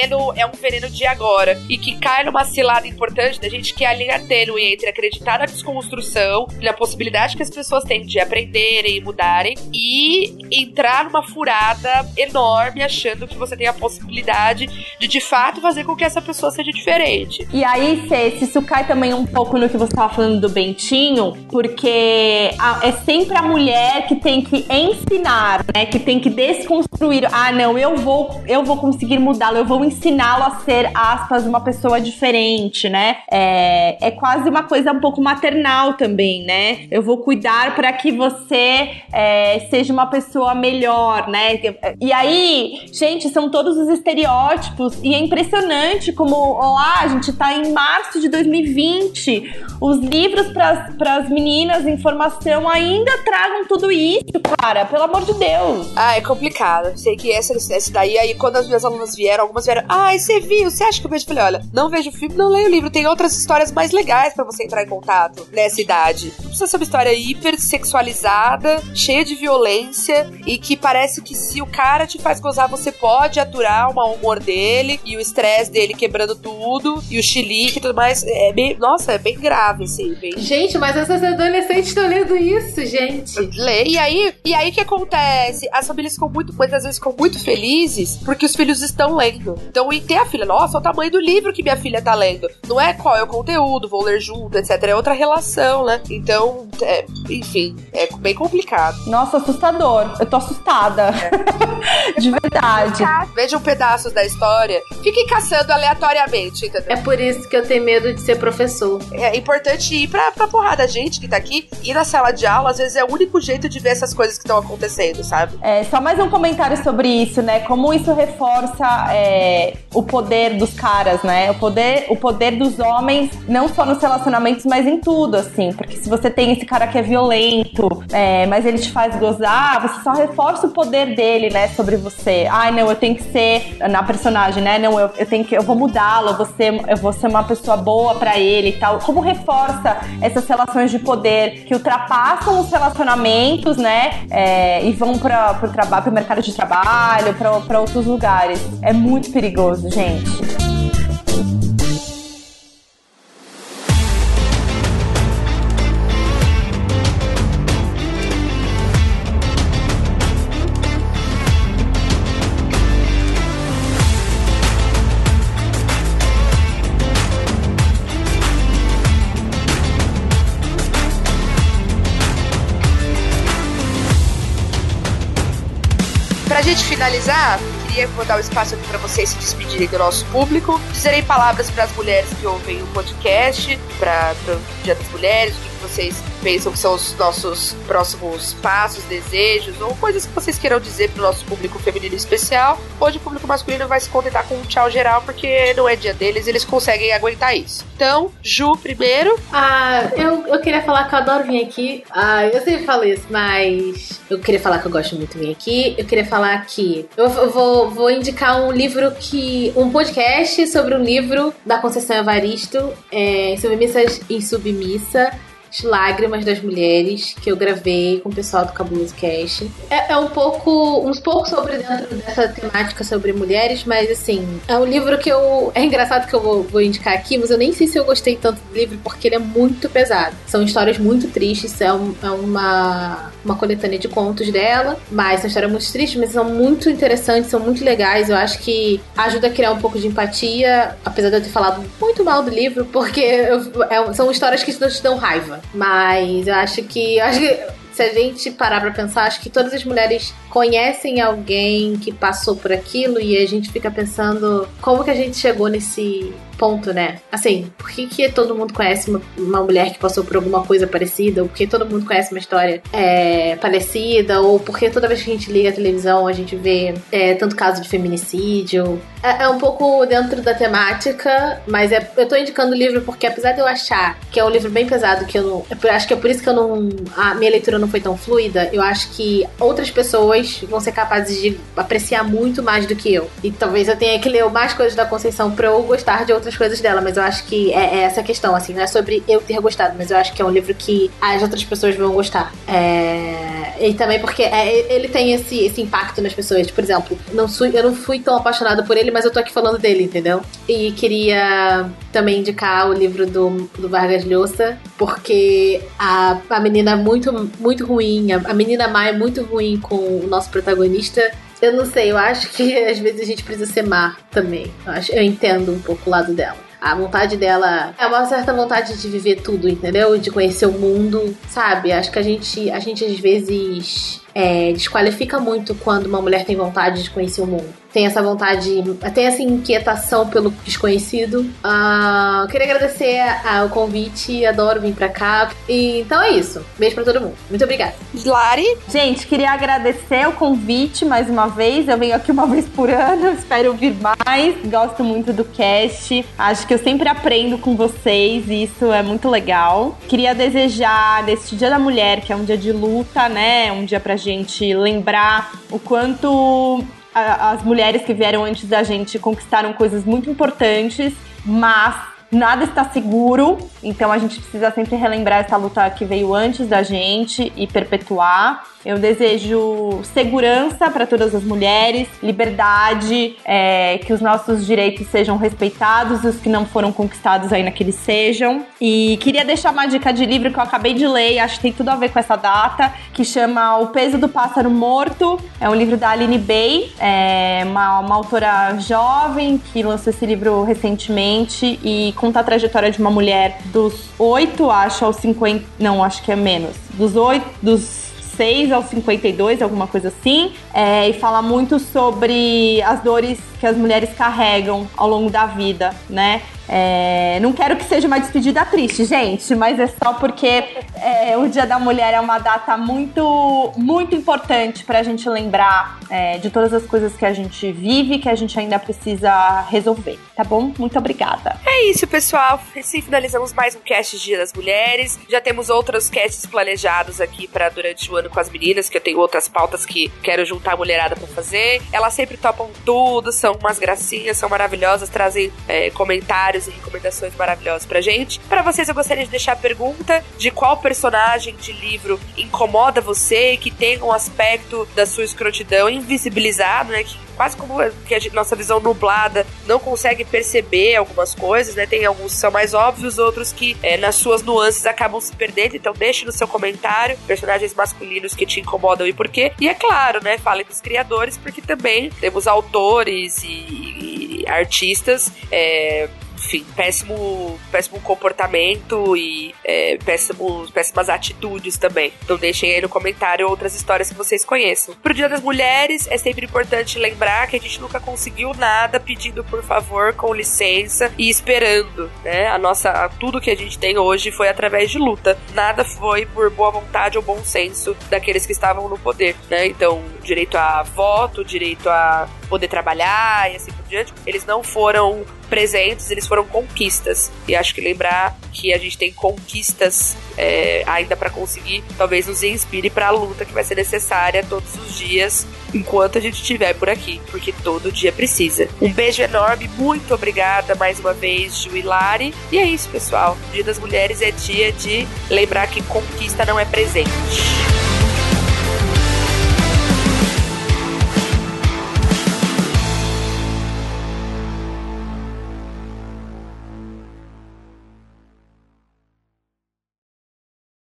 veneno de agora. E que cai numa cilada importante da gente, que é a linha tênue entre acreditar na desconstrução, na possibilidade que as pessoas têm de aprenderem e mudarem, e entrar numa furada enorme achando que você tem a possibilidade de fato fazer com que essa pessoa seja diferente. E aí, Cê, isso cai também um pouco no que você estava falando do Bentinho, porque é sempre a mulher que tem que ensinar, né? Que tem que desconstruir. Ah, não, eu vou conseguir mudá-lo, eu vou ensiná-lo a ser, aspas, uma pessoa diferente, né? É quase uma coisa um pouco maternal também, né? Eu vou cuidar para que você seja uma pessoa melhor, né? E aí, gente, são todos os estereótipos, e é impressionante como, olá, a gente tá em março de 2020, os livros para as meninas em formação ainda tragam tudo isso, cara, pelo amor de Deus. Ah, é complicado. Sei que essa daí, aí quando as minhas alunas vieram, algumas vieram, você viu? Você acha que eu vejo? Eu falei, olha, não vejo o filme, não leio o livro, tem outras histórias mais legais pra você entrar em contato nessa idade. Não precisa ser uma história hiper sexualizada, cheia de violência, e que parece que se o cara te faz gozar, você pode aturar o mau humor dele, e o estresse dele quebrando tudo, e o chilique e tudo mais. Nossa, é bem grave, assim. Bem... Gente, mas essas adolescentes estão lendo isso, gente. Lê, e aí o que acontece? As famílias muitas vezes ficam muito felizes porque os filhos estão lendo. Então, e ter a filha, nossa, é o tamanho do livro que minha filha tá lendo. Não é qual é o conteúdo, vou ler junto, etc. É outra relação, né? Então, enfim, é bem complicado. Nossa, assustador. Eu tô assustada. De verdade. Vejam pedaços da história. Fiquem caçando aleatoriamente, entendeu? É por isso que eu tenho medo de ser professor. É importante ir pra porrada. A gente que tá aqui, ir na sala de aula, às vezes é o único jeito de ver essas coisas que estão acontecendo, sabe? Só mais um comentário sobre isso, né? Como isso reforça o poder dos caras, né? O poder dos homens, não só nos relacionamentos, mas em tudo, assim. Porque se você tem esse cara que é violento, mas ele te faz gozar, você só reforça o poder dele, né? Sobre você. Ai, não, eu tenho que ser, na personagem, né? Não, eu vou mudá-lo, eu vou ser uma pessoa boa pra ele e tal. Como reforça essas relações de poder que ultrapassam os relacionamentos, né? E vão pro trabalho, pro mercado de trabalho, pra outros lugares. É muito perigoso, gente. Pra gente finalizar, queria dar um espaço aqui pra vocês se despedirem do nosso público, dizerem palavras pras mulheres que ouvem o podcast, pro Dia das Mulheres, o que vocês pensam que são os nossos próximos passos, desejos, ou coisas que vocês queiram dizer pro nosso público feminino especial. Hoje o público masculino vai se contentar com um tchau geral, porque não é dia deles, eles conseguem aguentar isso. Então, Ju, primeiro. Eu queria falar que eu adoro vir aqui. Eu sempre falo isso, mas eu queria falar que eu gosto muito de vir aqui. Eu queria falar que eu vou indicar um livro um podcast sobre um livro da Conceição Evaristo, em Submissa, Lágrimas das Mulheres, que eu gravei com o pessoal do Cabuloso Cast. Um pouco sobre dentro dessa temática sobre mulheres, mas assim, é um livro que é engraçado que eu vou indicar aqui, mas eu nem sei se eu gostei tanto do livro, porque ele é muito pesado. São histórias muito tristes, é uma coletânea de contos dela, mas são histórias muito tristes, mas são muito interessantes, são muito legais. Eu acho que ajuda a criar um pouco de empatia, apesar de eu ter falado muito mal do livro, porque são histórias que te dão raiva. Mas eu acho que se a gente parar pra pensar, acho que todas as mulheres conhecem alguém que passou por aquilo e a gente fica pensando como que a gente chegou nesse ponto, né? Assim, por que todo mundo conhece uma mulher que passou por alguma coisa parecida? Ou por que todo mundo conhece uma história parecida? Ou por que toda vez que a gente liga a televisão a gente vê tanto caso de feminicídio? É um pouco dentro da temática, mas eu tô indicando o livro porque apesar de eu achar que é um livro bem pesado, que eu acho que é por isso que a minha leitura não foi tão fluida, eu acho que outras pessoas vão ser capazes de apreciar muito mais do que eu. E talvez eu tenha que ler mais coisas da Conceição pra eu gostar de outras coisas dela, mas eu acho que é essa questão, assim, não é sobre eu ter gostado, mas eu acho que é um livro que as outras pessoas vão gostar. E também porque ele tem esse impacto nas pessoas. Por exemplo, eu não fui tão apaixonada por ele, mas eu tô aqui falando dele, entendeu? E queria também indicar o livro do Vargas Llosa, porque a menina é muito, muito ruim, a menina má é muito ruim com o nosso protagonista. Eu não sei, eu acho que às vezes a gente precisa ser má também. Eu entendo um pouco o lado dela. A vontade dela é uma certa vontade de viver tudo, entendeu? De conhecer o mundo, sabe? Acho que a gente às vezes desqualifica muito quando uma mulher tem vontade de conhecer o mundo. Tem essa vontade, tem essa inquietação pelo desconhecido. Queria agradecer o convite, adoro vir pra cá. Então é isso. Beijo pra todo mundo. Muito obrigada. Lari? Gente, queria agradecer o convite mais uma vez. Eu venho aqui uma vez por ano, espero vir mais. Gosto muito do cast. Acho que eu sempre aprendo com vocês e isso é muito legal. Queria desejar neste Dia da Mulher, que é um dia de luta, né? Um dia pra gente lembrar o quanto as mulheres que vieram antes da gente conquistaram coisas muito importantes, mas nada está seguro, então a gente precisa sempre relembrar essa luta que veio antes da gente e perpetuar. Eu desejo segurança para todas as mulheres, liberdade, que os nossos direitos sejam respeitados, os que não foram conquistados ainda que eles sejam. E queria deixar uma dica de livro que eu acabei de ler, e acho que tem tudo a ver com essa data, que chama O Peso do Pássaro Morto. É um livro da Aline Bay, uma autora jovem que lançou esse livro recentemente e conta a trajetória de uma mulher dos 8, acho, aos 50... Não, acho que é menos. Dos 6 aos 52, alguma coisa assim, e fala muito sobre as dores que as mulheres carregam ao longo da vida, né? Não quero que seja uma despedida triste, gente, mas é só porque o Dia da Mulher é uma data muito, muito importante pra gente lembrar de todas as coisas que a gente vive, que a gente ainda precisa resolver, tá bom? Muito obrigada. É isso, pessoal. Assim finalizamos mais um cast de Dia das Mulheres. Já temos outros casts planejados aqui pra durante o ano com as meninas, que eu tenho outras pautas que quero juntar a mulherada pra fazer. Elas sempre topam tudo, são umas gracinhas, são maravilhosas, trazem comentários e recomendações maravilhosas pra gente. Pra vocês eu gostaria de deixar a pergunta de qual personagem de livro incomoda você, que tem um aspecto da sua escrotidão invisibilizado, né, que quase como que nossa visão nublada não consegue perceber algumas coisas, né, tem alguns que são mais óbvios, outros que nas suas nuances acabam se perdendo, então deixe no seu comentário personagens masculinos que te incomodam e por quê, e é claro, né, fale dos criadores, porque também temos autores e artistas enfim, péssimo comportamento e péssimas atitudes também. Então deixem aí no comentário outras histórias que vocês conheçam. Pro Dia das Mulheres, é sempre importante lembrar que a gente nunca conseguiu nada pedindo por favor, com licença e esperando, né? Tudo que a gente tem hoje foi através de luta. Nada foi por boa vontade ou bom senso daqueles que estavam no poder, né? Então, direito a voto, direito a poder trabalhar e assim por diante, eles não foram presentes, eles foram conquistas. E acho que lembrar que a gente tem conquistas ainda pra conseguir, talvez nos inspire pra luta que vai ser necessária todos os dias, enquanto a gente estiver por aqui, porque todo dia precisa. Um beijo enorme, muito obrigada mais uma vez, Ju e Lari. E é isso, pessoal. Dia das Mulheres é dia de lembrar que conquista não é presente.